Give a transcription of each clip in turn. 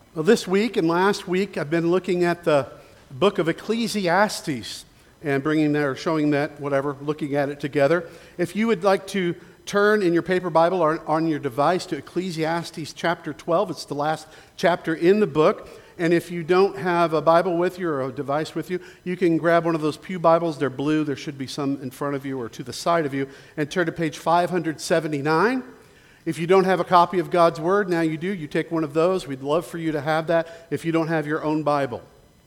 Well, this week and last week, I've been looking at the book of Ecclesiastes and bringing that or showing that, whatever, looking at it together. If you would like to turn in your paper Bible or on your device to Ecclesiastes chapter 12, it's the last chapter in the book. And if you don't have a Bible with you or a device with you, you can grab one of those pew Bibles. They're blue. There should be some in front of you or to the side of you. And turn to page 579. If you don't have a copy of God's Word, now you do. You take one of those. We'd love for you to have that if you don't have your own Bible.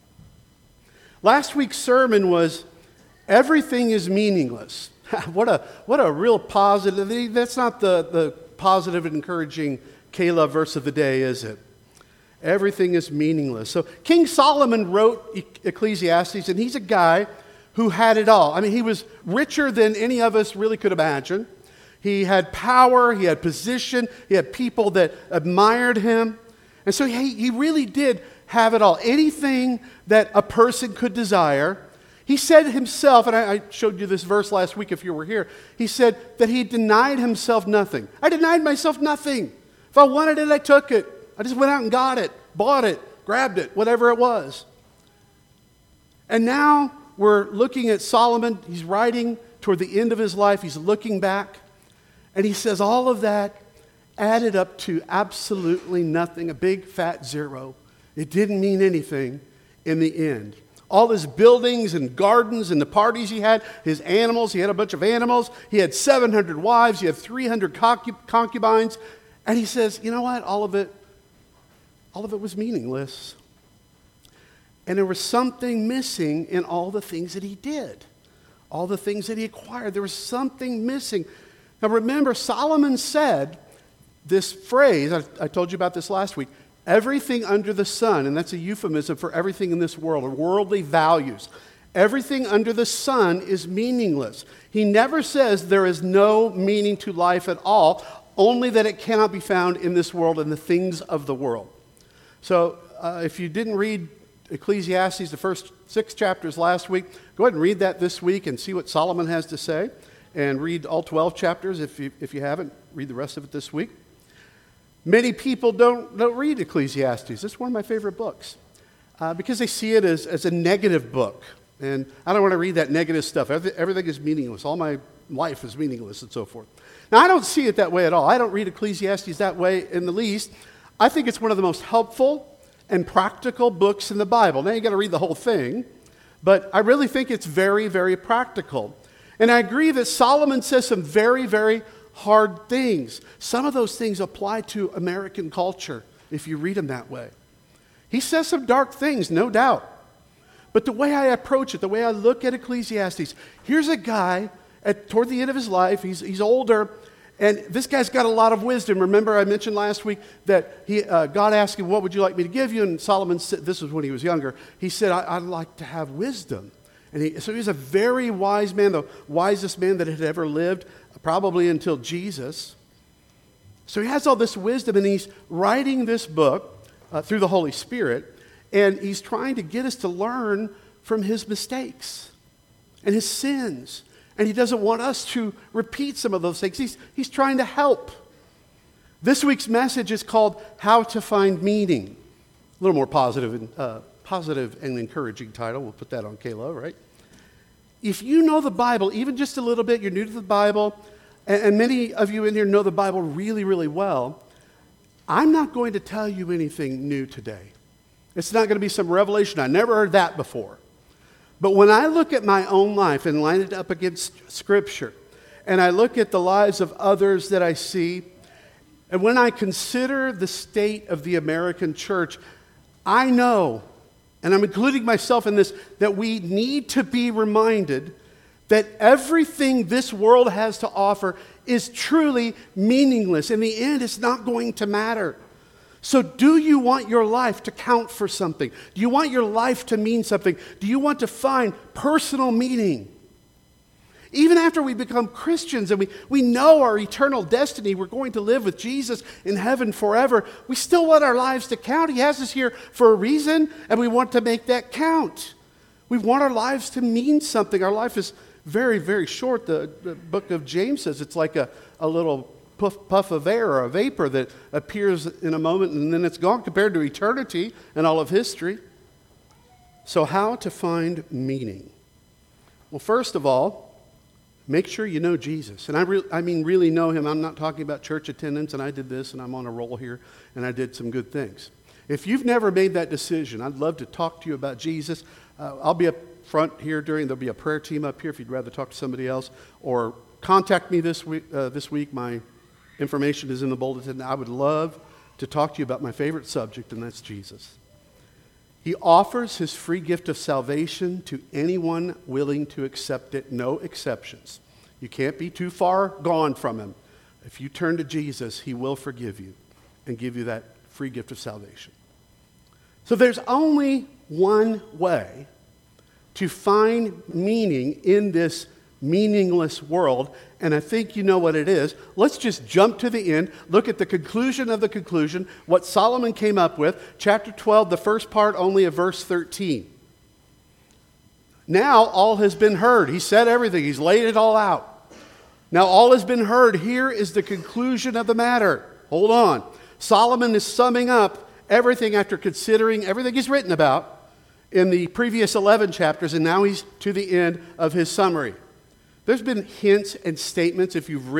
Last week's sermon was, everything is meaningless. What a real positive. That's not the positive and encouraging Kayla verse of the day, is it? Everything is meaningless. So King Solomon wrote Ecclesiastes, and he's a guy who had it all. I mean, he was richer than any of us really could imagine. He had power, he had position, he had people that admired him. And so he really did have it all. Anything that a person could desire. He said himself, and I showed you this verse last week if you were here, he said that he denied himself nothing. I denied myself nothing. If I wanted it, I took it. I just went out and got it, bought it, grabbed it, whatever it was. And now we're looking at Solomon. He's writing toward the end of his life. He's looking back. And he says all of that added up to absolutely nothing, a big fat zero. It didn't mean anything in the end. All his buildings and gardens and the parties he had, his animals, he had a bunch of animals. He had 700 wives. He had 300 concubines. And he says, you know what? All of it was meaningless. And there was something missing in all the things that he did, all the things that he acquired. There was something missing. Now remember, Solomon said this phrase, I told you about this last week, everything under the sun, and that's a euphemism for everything in this world, or worldly values. Everything under the sun is meaningless. He never says there is no meaning to life at all, only that it cannot be found in this world and the things of the world. So if you didn't read Ecclesiastes, the first 6 chapters last week, go ahead and read that this week and see what Solomon has to say. And read all 12 chapters. If you haven't, read the rest of it this week. Many people don't read Ecclesiastes. It's one of my favorite books because they see it as a negative book. And I don't want to read that negative stuff. Everything is meaningless. All my life is meaningless and so forth. Now, I don't see it that way at all. I don't read Ecclesiastes that way in the least. I think it's one of the most helpful and practical books in the Bible. Now, you got to read the whole thing. But I really think it's very, very practical. And I agree that Solomon says some very, very hard things. Some of those things apply to American culture, if you read them that way. He says some dark things, no doubt. But the way I approach it, the way I look at Ecclesiastes, here's a guy toward the end of his life, he's older, and this guy's got a lot of wisdom. Remember I mentioned last week that God asked him, what would you like me to give you? And Solomon said, this was when he was younger, he said, I'd like to have wisdom. And so he was a very wise man, the wisest man that had ever lived, probably until Jesus. So he has all this wisdom, and he's writing this book through the Holy Spirit, and he's trying to get us to learn from his mistakes and his sins. And he doesn't want us to repeat some of those things. He's trying to help. This week's message is called How to Find Meaning. A little more positive and encouraging title. We'll put that on Kayla, right? If you know the Bible, even just a little bit, you're new to the Bible, and many of you in here know the Bible really, really well, I'm not going to tell you anything new today. It's not going to be some revelation. I never heard that before. But when I look at my own life and line it up against Scripture, and I look at the lives of others that I see, and when I consider the state of the American church, I know, and I'm including myself in this, that we need to be reminded that everything this world has to offer is truly meaningless. In the end, it's not going to matter. So do you want your life to count for something? Do you want your life to mean something? Do you want to find personal meaning? Even after we become Christians and we know our eternal destiny, we're going to live with Jesus in heaven forever, we still want our lives to count. He has us here for a reason, and we want to make that count. We want our lives to mean something. Our life is very, very short. The book of James says it's like a little puff of air or a vapor that appears in a moment and then it's gone compared to eternity and all of history. So how to find meaning? Well, first of all, make sure you know Jesus. And I mean really know him. I'm not talking about church attendance and I did this and I'm on a roll here and I did some good things. If you've never made that decision, I'd love to talk to you about Jesus. I'll be up front here there'll be a prayer team up here if you'd rather talk to somebody else, or contact me this week. My information is in the bulletin. I would love to talk to you about my favorite subject, and that's Jesus. He offers his free gift of salvation to anyone willing to accept it, no exceptions. You can't be too far gone from him. If you turn to Jesus, he will forgive you and give you that free gift of salvation. So there's only one way to find meaning in this meaningless world, and I think you know what it is. Let's just jump to the end, look at the conclusion of the conclusion, what Solomon came up with, chapter 12, the first part only of verse 13. Now all has been heard. He said everything. He's laid it all out. Now all has been heard. Here is the conclusion of the matter. Hold on. Solomon is summing up everything after considering everything he's written about in the previous 11 chapters, and now he's to the end of his summary. There's been hints and statements if you've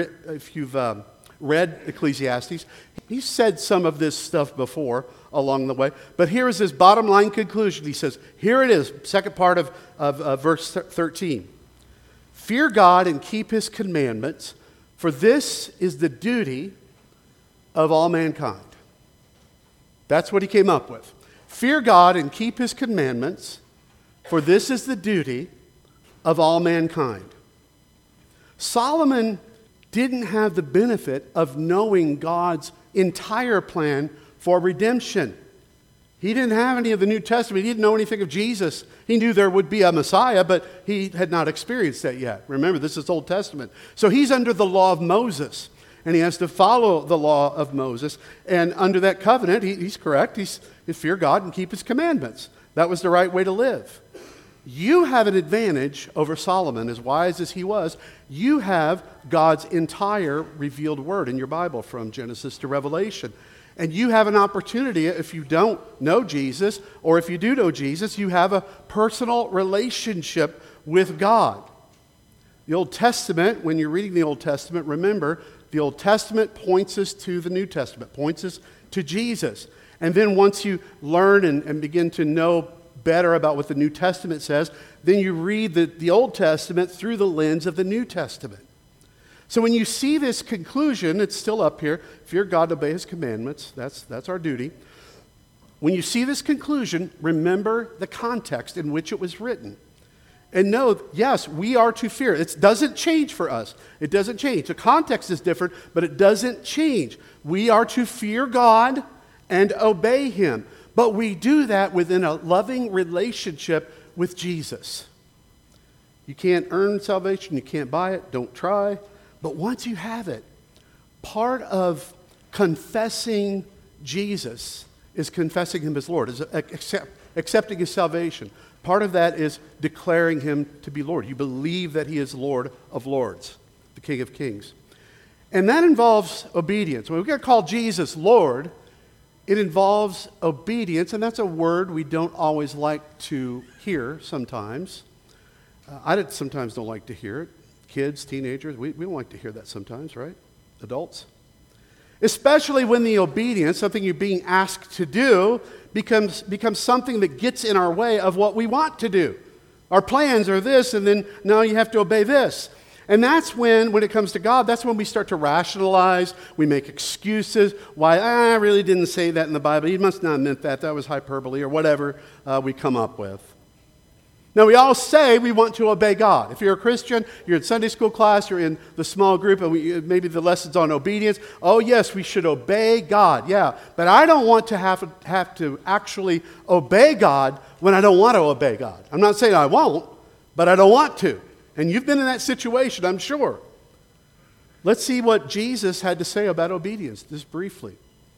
read Ecclesiastes. He's said some of this stuff before along the way, but here is his bottom line conclusion. He says, here it is, second part of verse 13. Fear God and keep his commandments, for this is the duty of all mankind. That's what he came up with. Fear God and keep his commandments, for this is the duty of all mankind. Solomon didn't have the benefit of knowing God's entire plan for redemption. He didn't have any of the New Testament. He didn't know anything of Jesus. He knew there would be a Messiah, but he had not experienced that yet. Remember, this is Old Testament. So he's under the law of Moses, and he has to follow the law of Moses. And under that covenant, he's correct. He's fear God and keep his commandments. That was the right way to live. You have an advantage over Solomon, as wise as he was. You have God's entire revealed word in your Bible from Genesis to Revelation. And you have an opportunity, if you don't know Jesus, or if you do know Jesus, you have a personal relationship with God. The Old Testament, when you're reading the Old Testament, remember, the Old Testament points us to the New Testament, points us to Jesus. And then once you learn and begin to know better about what the New Testament says, then you read the Old Testament through the lens of the New Testament. So when you see this conclusion, it's still up here, fear God, obey his commandments, that's our duty. When you see this conclusion, remember the context in which it was written. And know, yes, we are to fear. It doesn't change for us. It doesn't change. The context is different, but it doesn't change. We are to fear God and obey him. But we do that within a loving relationship with Jesus. You can't earn salvation. You can't buy it. Don't try. But once you have it, part of confessing Jesus is confessing him as Lord, is accepting his salvation. Part of that is declaring him to be Lord. You believe that he is Lord of lords, the King of kings. And that involves obedience. When we're going to call Jesus Lord, it involves obedience, and that's a word we don't always like to hear sometimes. I sometimes don't like to hear it. Kids, teenagers, we don't like to hear that sometimes, right? Adults. Especially when the obedience, something you're being asked to do, becomes something that gets in our way of what we want to do. Our plans are this, and then now you have to obey this. And that's when it comes to God, that's when we start to rationalize, we make excuses, why I really didn't say that in the Bible, he must not have meant that, that was hyperbole, or whatever we come up with. Now, we all say we want to obey God. If you're a Christian, you're in Sunday school class, you're in the small group, and maybe the lesson's on obedience. Oh, yes, we should obey God. Yeah, but I don't want to have to actually obey God when I don't want to obey God. I'm not saying I won't, but I don't want to. And you've been in that situation, I'm sure. Let's see what Jesus had to say about obedience, just briefly.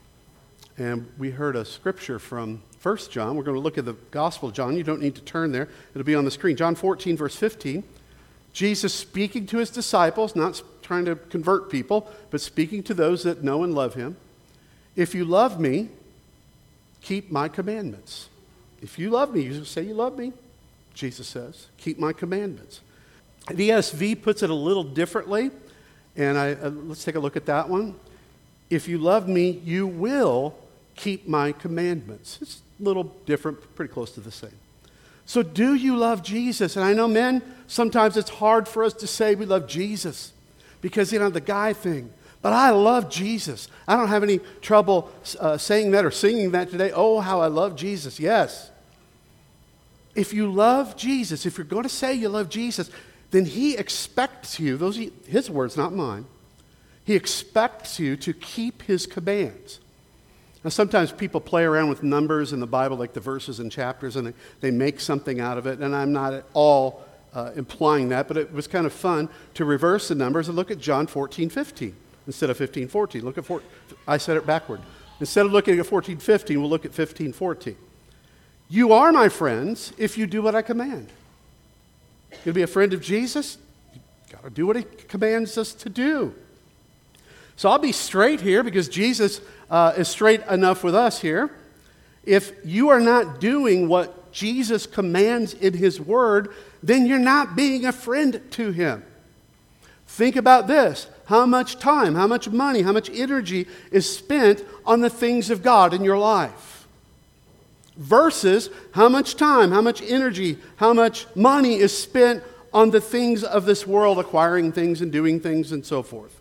And we heard a scripture from 1 John. We're going to look at the Gospel of John. You don't need to turn there. It'll be on the screen. John 14, verse 15. Jesus speaking to his disciples, not trying to convert people, but speaking to those that know and love him. If you love me, keep my commandments. If you love me, you say you love me, Jesus says, keep my commandments. The ESV puts it a little differently, and let's take a look at that one. If you love me, you will keep my commandments. It's a little different, pretty close to the same. So do you love Jesus? And I know, men, sometimes it's hard for us to say we love Jesus because, the guy thing. But I love Jesus. I don't have any trouble saying that or singing that today. Oh, how I love Jesus. Yes. If you love Jesus, if you're going to say you love Jesus, then he expects you, those are his words, not mine. He expects you to keep his commands. Now, sometimes people play around with numbers in the Bible, like the verses and chapters, and they make something out of it, and I'm not at all implying that, but it was kind of fun to reverse the numbers and look at John 14:15 instead of 15:14. I said it backward. Instead of looking at 14:15, we'll look at 15:14. You are my friends if you do what I command. You'll be a friend of Jesus, you've got to do what he commands us to do. So I'll be straight here because Jesus is straight enough with us here. If you are not doing what Jesus commands in his word, then you're not being a friend to him. Think about this. How much time, how much money, how much energy is spent on the things of God in your life? Versus how much time, how much energy, how much money is spent on the things of this world, acquiring things and doing things and so forth.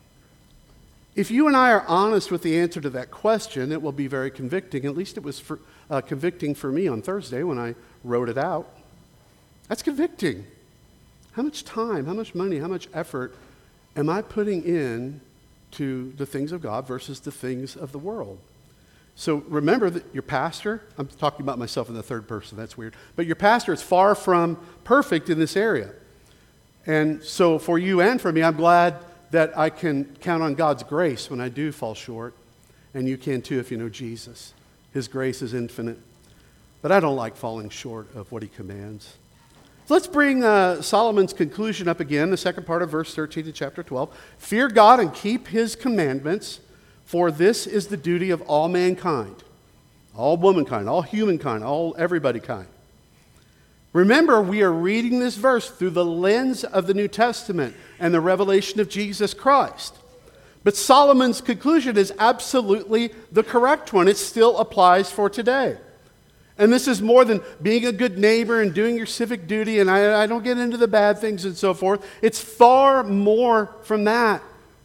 If you and I are honest with the answer to that question, it will be very convicting. At least it was convicting for me on Thursday when I wrote it out. That's convicting. How much time, how much money, how much effort am I putting in to the things of God versus the things of the world? So remember that your pastor, I'm talking about myself in the third person, that's weird, but your pastor is far from perfect in this area. And so for you and for me, I'm glad that I can count on God's grace when I do fall short. And you can too if you know Jesus. His grace is infinite. But I don't like falling short of what he commands. So let's bring Solomon's conclusion up again, the second part of verse 13 to chapter 12. Fear God and keep his commandments, for this is the duty of all mankind, all womankind, all humankind, all everybody kind. Remember, we are reading this verse through the lens of the New Testament and the revelation of Jesus Christ. But Solomon's conclusion is absolutely the correct one. It still applies for today. And this is more than being a good neighbor and doing your civic duty, and I don't get into the bad things and so forth. It's far more from that.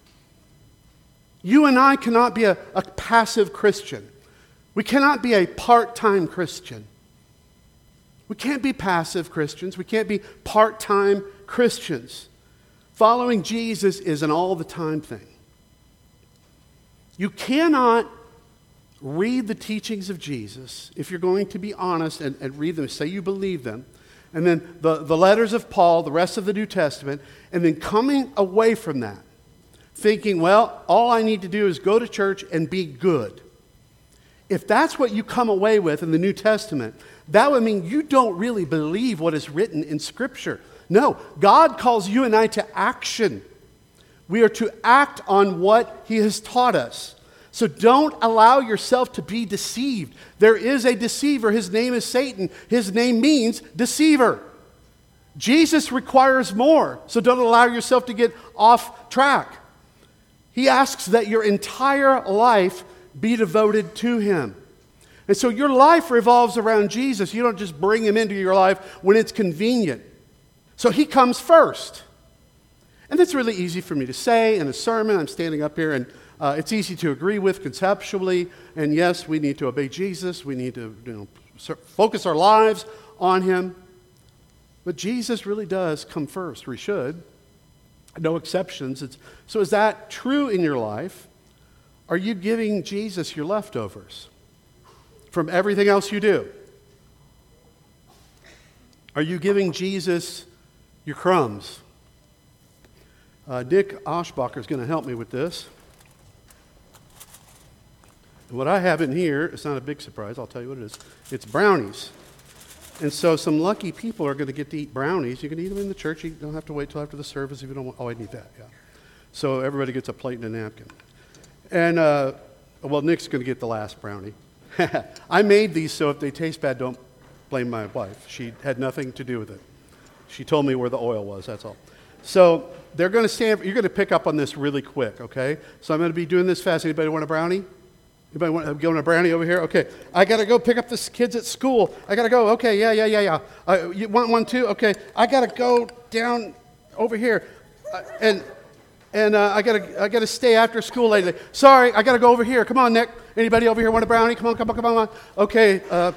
You and I cannot be a passive Christian. We cannot be a part-time Christian. We can't be passive Christians. We can't be part-time Christians. Following Jesus is an all-the-time thing. You cannot read the teachings of Jesus if you're going to be honest and read them, say you believe them, and then the letters of Paul, the rest of the New Testament, and then coming away from that, thinking, well, all I need to do is go to church and be good. If that's what you come away with in the New Testament, that would mean you don't really believe what is written in Scripture. No, God calls you and I to action. We are to act on what he has taught us. So don't allow yourself to be deceived. There is a deceiver. His name is Satan. His name means deceiver. Jesus requires more, so don't allow yourself to get off track. He asks that your entire life be devoted to him. And so your life revolves around Jesus. You don't just bring him into your life when it's convenient. So he comes first. And that's really easy for me to say in a sermon. I'm standing up here and it's easy to agree with conceptually. And yes, we need to obey Jesus. We need to focus our lives on him. But Jesus really does come first, or he should. No exceptions. So is that true in your life? Are you giving Jesus your leftovers from everything else you do? Are you giving Jesus your crumbs? Dick Oshbacher is going to help me with this. What I have in here, it's not a big surprise, I'll tell you what it is. It's brownies. And so some lucky people are going to get to eat brownies. You can eat them in the church. You don't have to wait till after the service if you don't want. Oh, I need that, yeah. So everybody gets a plate and a napkin. And, well, Nick's going to get the last brownie. I made these, so if they taste bad, don't blame my wife. She had nothing to do with it. She told me where the oil was, that's all. So they're going to stand, you're going to pick up on this really quick, okay? So I'm going to be doing this fast. Anybody want a brownie? Anybody want a brownie over here? Okay. I got to go pick up the kids at school. I got to go. Okay, yeah. You want one too? Okay. I got to go down over here. And I got to stay after school later. Sorry, I got to go over here. Come on, Nick. Anybody over here want a brownie? Come on. Okay.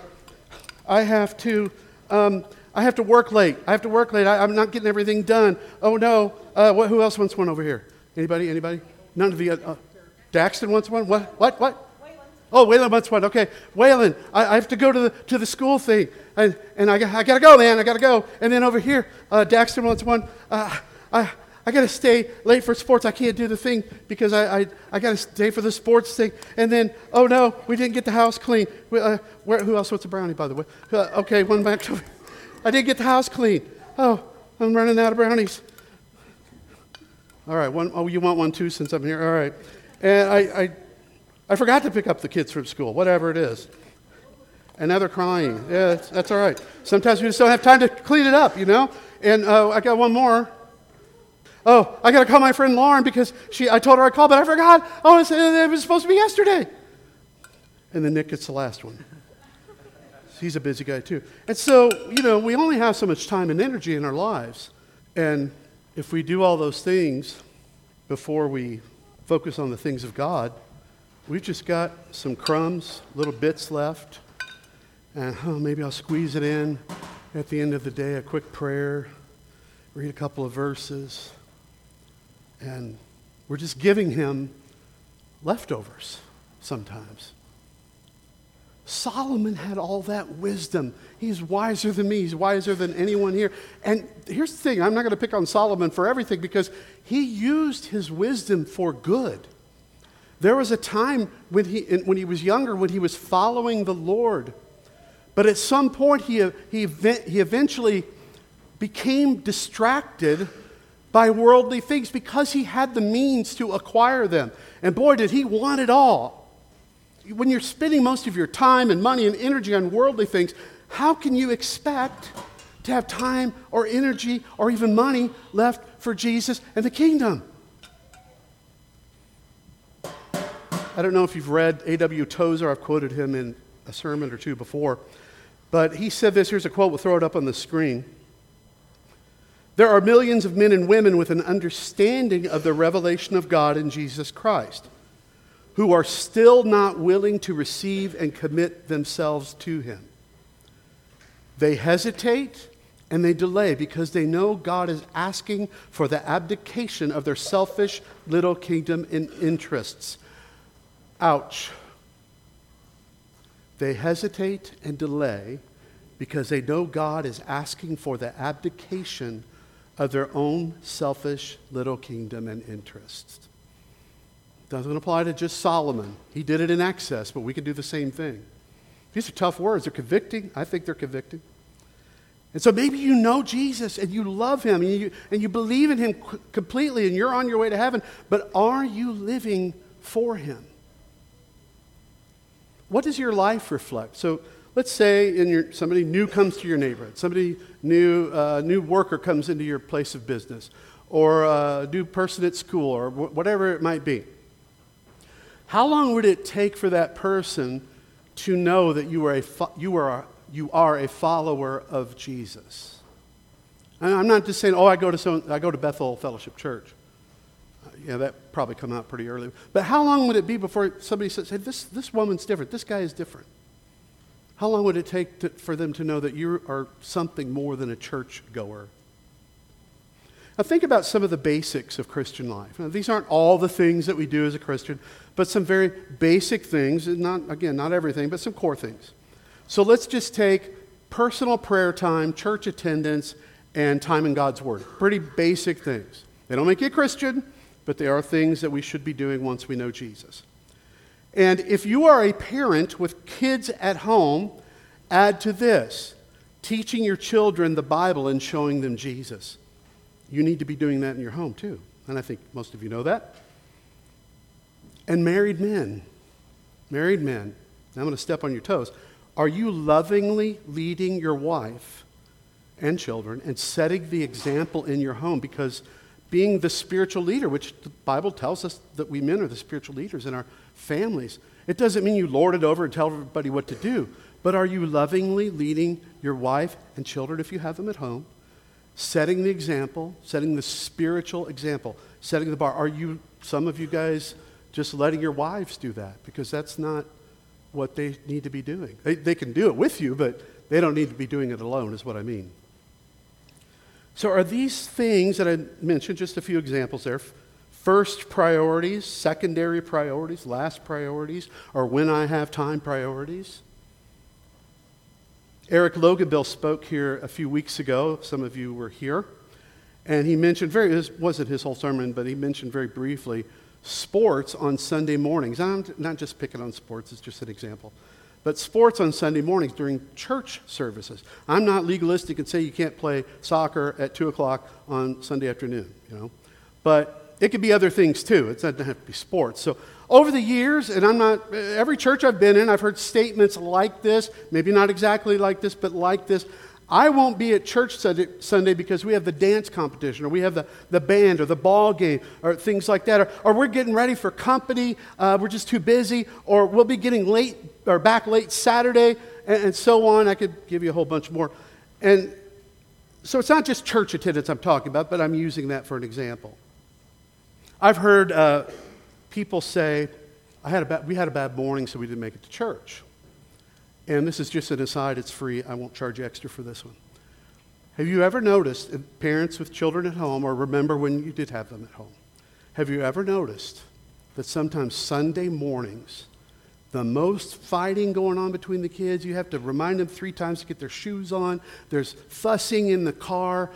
I have to work late. I'm not getting everything done. Oh no. Who else wants one over here? Anybody? None of the. Daxton wants one. What? Waylon. Oh, Waylon wants one. Okay, Waylon. I have to go to the school thing, and I gotta go, man. I gotta go. And then over here, Daxton wants one. I got to stay late for sports. I can't do the thing because I got to stay for the sports thing. And then, oh no, we didn't get the house clean. Who else wants a brownie, by the way? Okay, one back to me. I didn't get the house clean. Oh, I'm running out of brownies. All right, one. Oh, you want one too since I'm here? All right. And I forgot to pick up the kids from school, whatever it is. And now they're crying. Yeah, that's all right. Sometimes we just don't have time to clean it up, you know? And I got one more. Oh, I got to call my friend Lauren because I told her I'd call, but I forgot. Oh, it was supposed to be yesterday. And then Nick gets the last one. He's a busy guy too. And so, we only have so much time and energy in our lives. And if we do all those things before we focus on the things of God, we've just got some crumbs, little bits left. And maybe I'll squeeze it in at the end of the day, a quick prayer, read a couple of verses. And we're just giving him leftovers sometimes. Solomon had all that wisdom. He's wiser than me. He's wiser than anyone here. And here's the thing. I'm not going to pick on Solomon for everything because he used his wisdom for good. There was a time when he was younger, when he was following the Lord. But at some point, he eventually became distracted by worldly things because he had the means to acquire them. And boy, did he want it all. When you're spending most of your time and money and energy on worldly things, how can you expect to have time or energy or even money left for Jesus and the kingdom? I don't know if you've read A.W. Tozer. I've quoted him in a sermon or two before. But he said this. Here's a quote. We'll throw it up on the screen. There are millions of men and women with an understanding of the revelation of God in Jesus Christ who are still not willing to receive and commit themselves to him. They hesitate and they delay because they know God is asking for the abdication of their selfish little kingdom and interests. Ouch. They hesitate and delay because they know God is asking for the abdication of their own selfish little kingdom and interests. Doesn't apply to just Solomon. He did it in excess, but we can do the same thing. These are tough words. They're convicting. I think they're convicting. And so maybe you know Jesus and you love him and you believe in him completely and you're on your way to heaven, but are you living for him? What does your life reflect? So let's say somebody new comes to your neighborhood, somebody new worker comes into your place of business, or a new person at school, or whatever it might be. How long would it take for that person to know that you are a follower of Jesus? And I'm not just saying, I go to Bethel Fellowship Church. That probably come out pretty early. But how long would it be before somebody says, hey, this woman's different, this guy is different? How long would it take for them to know that you are something more than a church goer? Now think about some of the basics of Christian life. Now, these aren't all the things that we do as a Christian, but some very basic things, and not everything, but some core things. So let's just take personal prayer time, church attendance, and time in God's Word. Pretty basic things. They don't make you a Christian, but they are things that we should be doing once we know Jesus. And if you are a parent with kids at home, add to this, teaching your children the Bible and showing them Jesus. You need to be doing that in your home too. and I think most of you know that. And married men, now I'm going to step on your toes. Are you lovingly leading your wife and children and setting the example in your home? Because being the spiritual leader, which the Bible tells us that we men are the spiritual leaders in our families, it doesn't mean you lord it over and tell everybody what to do. But are you lovingly leading your wife and children, if you have them at home, setting the example, setting the spiritual example, setting the bar? Are you, some of you guys, just letting your wives do that? Because that's not what they need to be doing. They can do it with you, but they don't need to be doing it alone, is what I mean. So are these things that I mentioned, just a few examples there, first priorities, secondary priorities, last priorities, or when I have time priorities? Eric Loganbill spoke here a few weeks ago. Some of you were here. And he mentioned, it wasn't his whole sermon, but he mentioned very briefly sports on Sunday mornings. I'm not just picking on sports, it's just an example. But sports on Sunday mornings during church services. I'm not legalistic and say you can't play soccer at 2 o'clock on Sunday afternoon, But it could be other things too. It doesn't have to be sports. So over the years, and every church I've been in, I've heard statements like this, maybe not exactly like this, but like this. I won't be at church Sunday because we have the dance competition, or we have the band, or the ball game, or things like that, or we're getting ready for company, we're just too busy, or we'll be getting late, or back late Saturday, and so on. I could give you a whole bunch more. And so it's not just church attendance I'm talking about, but I'm using that for an example. I've heard people say, we had a bad morning, so we didn't make it to church. And this is just an aside, it's free, I won't charge you extra for this one. Have you ever noticed, parents with children at home, or remember when you did have them at home, have you ever noticed that sometimes Sunday mornings, the most fighting going on between the kids, you have to remind them 3 times to get their shoes on, there's fussing in the car,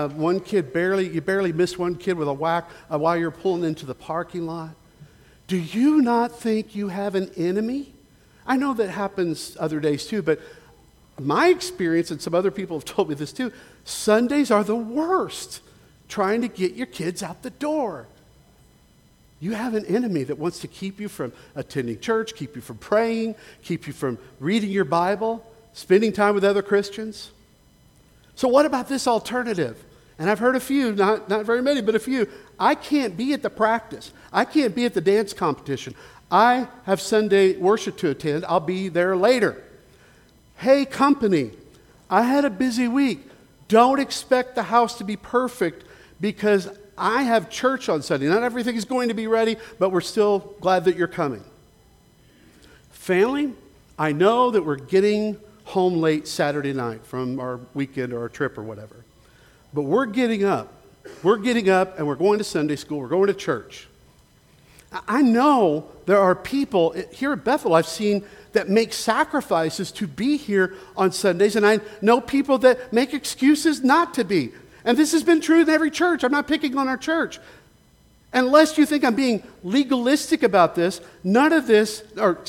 you barely missed one kid with a whack while you're pulling into the parking lot. Do you not think you have an enemy? I know that happens other days too, but my experience, and some other people have told me this too, Sundays are the worst trying to get your kids out the door. You have an enemy that wants to keep you from attending church, keep you from praying, keep you from reading your Bible, spending time with other Christians. So what about this alternative? And I've heard a few, not very many, but a few. I can't be at the practice. I can't be at the dance competition. I have Sunday worship to attend. I'll be there later. Hey, company, I had a busy week. Don't expect the house to be perfect because I have church on Sunday. Not everything is going to be ready, but we're still glad that you're coming. Family, I know that we're getting home late Saturday night from our weekend or our trip or whatever. But we're getting up. We're getting up and we're going to Sunday school. We're going to church. I know there are people here at Bethel I've seen that make sacrifices to be here on Sundays, and I know people that make excuses not to be. And this has been true in every church. I'm not picking on our church. Unless you think I'm being legalistic about this, none of us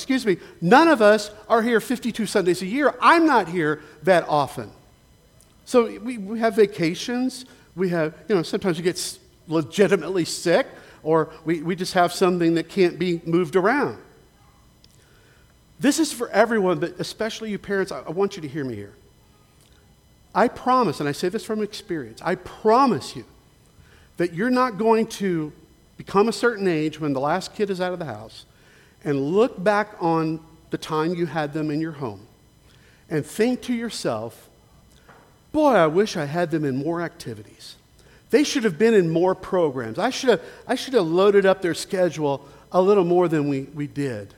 are here 52 Sundays a year. I'm not here that often. So we have vacations. We have, sometimes you get legitimately sick, or we just have something that can't be moved around. This is for everyone, but especially you parents, I want you to hear me here. I promise, and I say this from experience, I promise you that you're not going to become a certain age when the last kid is out of the house and look back on the time you had them in your home and think to yourself, boy, I wish I had them in more activities. They should have been in more programs. I should have loaded up their schedule a little more than we did.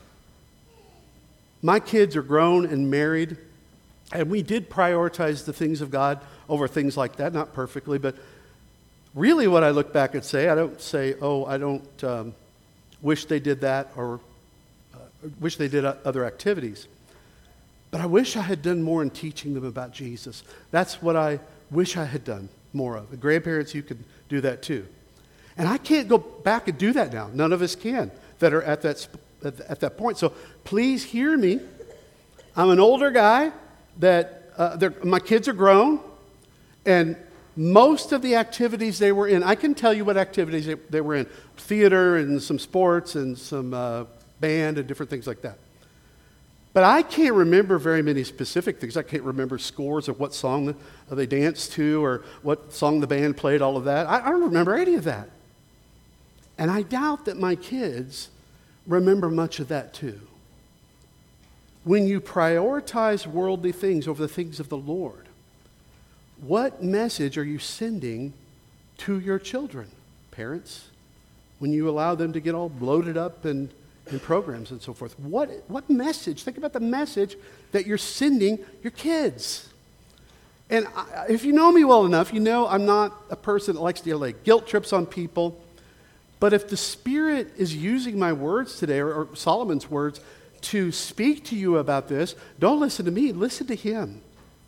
My kids are grown and married, and we did prioritize the things of God over things like that, not perfectly, but really what I look back and say, I don't say, I don't wish they did that or wish they did other activities. But I wish I had done more in teaching them about Jesus. That's what I wish I had done more of. The grandparents, you can do that too. And I can't go back and do that now. None of us can that are at that point. So please hear me. I'm an older guy that my kids are grown, and most of the activities they were in, I can tell you what activities they were in. Theater and some sports and some band and different things like that. But I can't remember very many specific things. I can't remember scores of what song they danced to or what song the band played, all of that. I don't remember any of that. And I doubt that my kids remember much of that too. When you prioritize worldly things over the things of the Lord, what message are you sending to your children, parents, when you allow them to get all bloated up in programs and so forth? What message? Think about the message that you're sending your kids. And if you know me well enough, you know I'm not a person that likes to lay guilt trips on people. But if the Spirit is using my words today, or Solomon's words, to speak to you about this, don't listen to me, listen to him.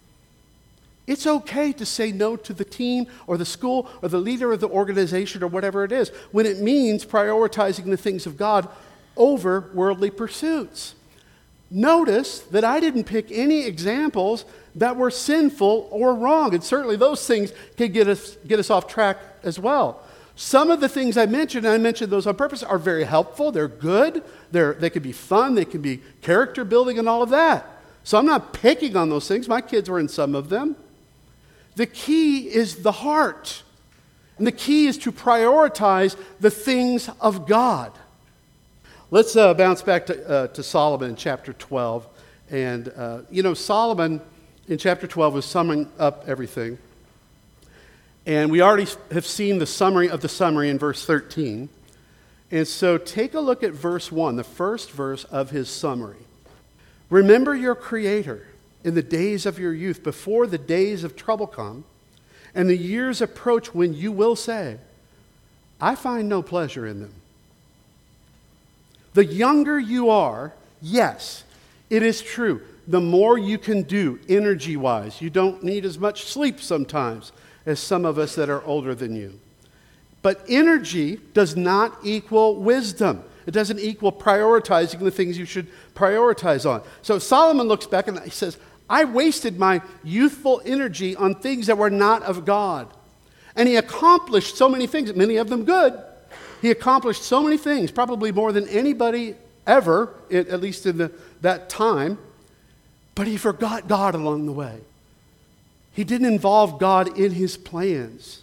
It's okay to say no to the team or the school or the leader of the organization or whatever it is when it means prioritizing the things of God over worldly pursuits. Notice that I didn't pick any examples that were sinful or wrong, and certainly those things can get us off track as well. Some of the things I mentioned, and I mentioned those on purpose, are very helpful. They're good. They can be fun. They can be character building and all of that. So I'm not picking on those things. My kids were in some of them. The key is the heart. And the key is to prioritize the things of God. Let's bounce back to Solomon in chapter 12. And, Solomon in chapter 12 was summing up everything. And we already have seen the summary of the summary in verse 13. And so take a look at verse 1, the first verse of his summary. Remember your Creator in the days of your youth, before the days of trouble come, and the years approach when you will say, I find no pleasure in them. The younger you are, yes, it is true, the more you can do energy-wise. You don't need as much sleep sometimes as some of us that are older than you. But energy does not equal wisdom. It doesn't equal prioritizing the things you should prioritize on. So Solomon looks back and he says, I wasted my youthful energy on things that were not of God. And he accomplished so many things, many of them good. He accomplished so many things, probably more than anybody ever, at least in that time. But he forgot God along the way. He didn't involve God in his plans.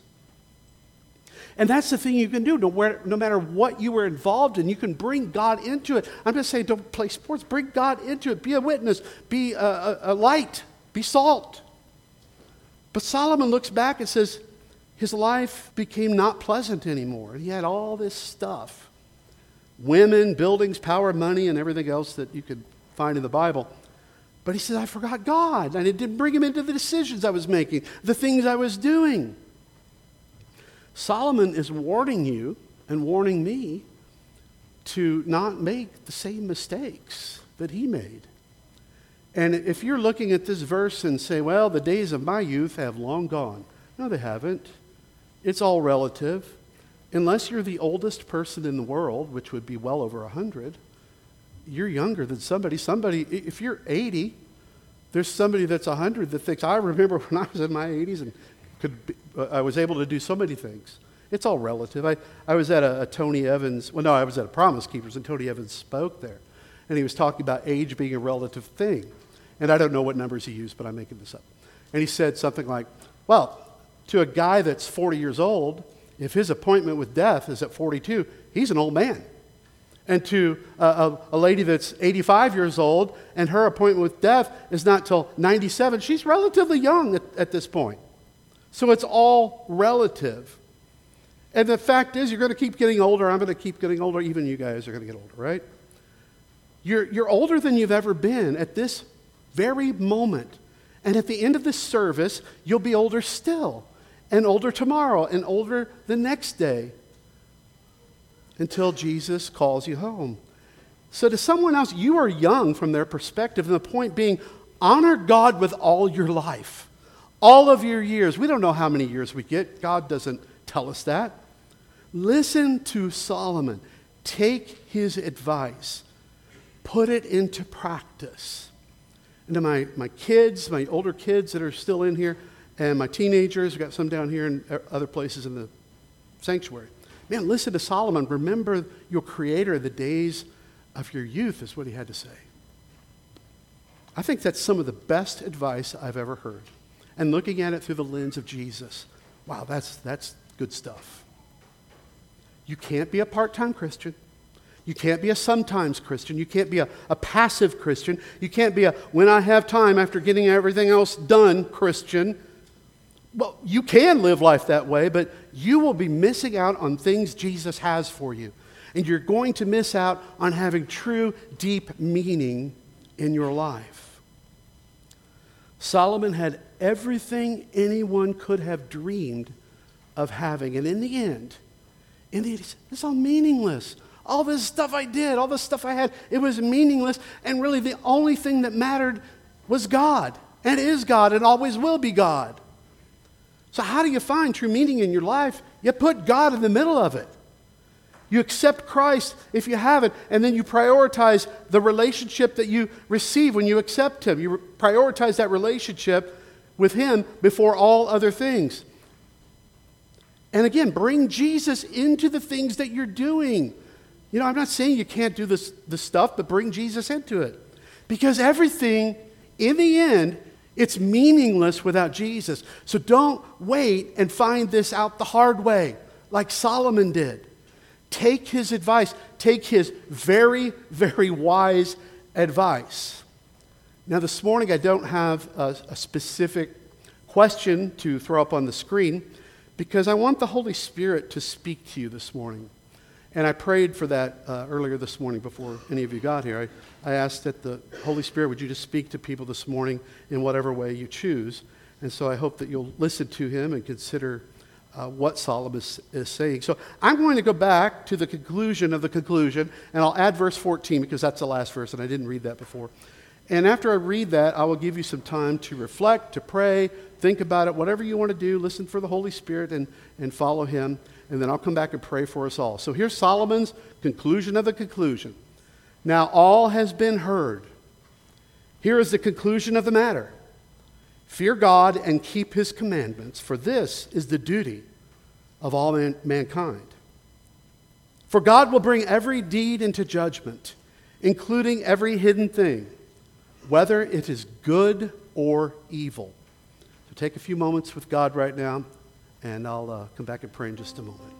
And that's the thing you can do. No matter what you were involved in, you can bring God into it. I'm just saying, don't play sports. Bring God into it. Be a witness. Be a light. Be salt. But Solomon looks back and says, his life became not pleasant anymore. He had all this stuff. Women, buildings, power, money, and everything else that you could find in the Bible. But he says, I forgot God. And it didn't bring him into the decisions I was making, the things I was doing. Solomon is warning you and warning me to not make the same mistakes that he made. And if you're looking at this verse and say, well, the days of my youth have long gone. No, they haven't. It's all relative. Unless you're the oldest person in the world, which would be well over 100, you're younger than somebody. If you're 80, there's somebody that's 100 that thinks, I remember when I was in my 80s and I was able to do so many things. It's all relative. I was at a Tony Evans, I was at a Promise Keepers, and Tony Evans spoke there. And he was talking about age being a relative thing. And I don't know what numbers he used, but I'm making this up. And he said something like, well, to a guy that's 40 years old, if his appointment with death is at 42, he's an old man. And to a lady that's 85 years old and her appointment with death is not till 97, she's relatively young at this point. So it's all relative. And the fact is, you're going to keep getting older. I'm going to keep getting older. Even you guys are going to get older, right? You're older than you've ever been at this very moment. And at the end of this service, you'll be older still, and older tomorrow, and older the next day, until Jesus calls you home. So to someone else, you are young from their perspective, and the point being, honor God with all your life. All of your years. We don't know how many years we get. God doesn't tell us that. Listen to Solomon. Take his advice. Put it into practice. And to my kids, my older kids that are still in here, and my teenagers. We've got some down here and other places in the sanctuary. Man, listen to Solomon. Remember your Creator in the days of your youth, is what he had to say. I think that's some of the best advice I've ever heard. And looking at it through the lens of Jesus, wow, that's good stuff. You can't be a part-time Christian. You can't be a sometimes Christian. You can't be a passive Christian. You can't be a when I have time after getting everything else done Christian. Well, you can live life that way, but you will be missing out on things Jesus has for you. And you're going to miss out on having true, deep meaning in your life. Solomon had everything anyone could have dreamed of having. And in the end, it's all meaningless. All this stuff I did, all this stuff I had, it was meaningless. And really the only thing that mattered was God. And is God and always will be God. So how do you find true meaning in your life? You put God in the middle of it. You accept Christ if you haven't, and then you prioritize the relationship that you receive when you accept Him. You prioritize that relationship with Him before all other things. And again, bring Jesus into the things that you're doing. You know, I'm not saying you can't do this stuff, but bring Jesus into it. Because everything, in the end, it's meaningless without Jesus. So don't wait and find this out the hard way, like Solomon did. Take his advice. Take his very, very wise advice. Now, this morning, I don't have a specific question to throw up on the screen because I want the Holy Spirit to speak to you this morning. And I prayed for that earlier this morning before any of you got here. I asked that the Holy Spirit, would you just speak to people this morning in whatever way you choose. And so I hope that you'll listen to him and consider what Solomon is saying. So I'm going to go back to the conclusion of the conclusion, and I'll add verse 14 because that's the last verse, and I didn't read that before. And after I read that, I will give you some time to reflect, to pray, think about it, whatever you want to do, listen for the Holy Spirit and follow him, and then I'll come back and pray for us all. So here's Solomon's conclusion of the conclusion. Now all has been heard. Here is the conclusion of the matter. Fear God and keep his commandments, for this is the duty of all mankind. For God will bring every deed into judgment, including every hidden thing, whether it is good or evil. So take a few moments with God right now, and I'll come back and pray in just a moment.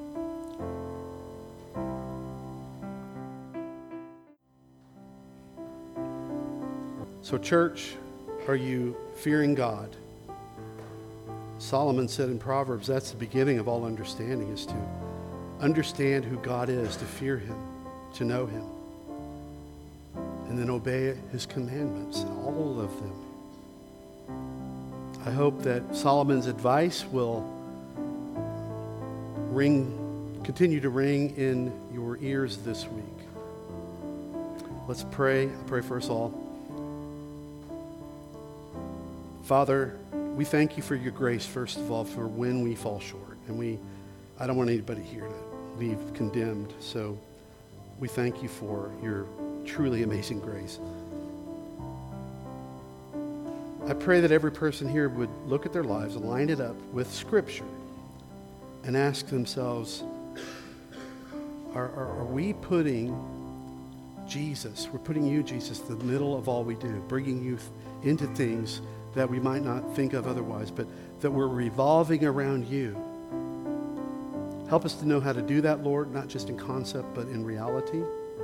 So church, are you fearing God? Solomon said in Proverbs, that's the beginning of all understanding, is to understand who God is, to fear him, to know him, and then obey his commandments, all of them. I hope that Solomon's advice will continue to ring in your ears this week. Let's pray. I pray for us all. Father, we thank you for your grace, first of all, for when we fall short. And I don't want anybody here to leave condemned. So we thank you for your truly amazing grace. I pray that every person here would look at their lives, line it up with Scripture, and ask themselves, are we putting Jesus, we're putting you, Jesus, in the middle of all we do, bringing you into things that we might not think of otherwise, but that we're revolving around you. Help us to know how to do that, Lord, not just in concept, but in reality.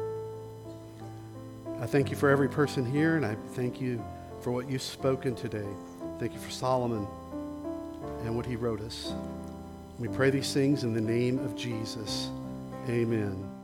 I thank you for every person here, and I thank you for what you've spoken today. Thank you for Solomon and what he wrote us. We pray these things in the name of Jesus. Amen.